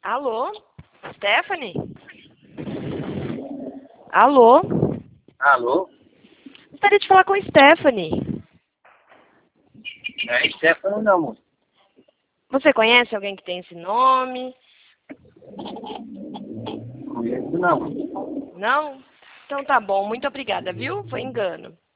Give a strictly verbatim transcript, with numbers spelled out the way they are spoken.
Alô? Stephanie? Alô? Alô? Gostaria de falar com a Stephanie. É Stefano não, moço. Você conhece alguém que tem esse nome? Conheço não. Não? Então tá bom, muito obrigada, viu? Foi engano.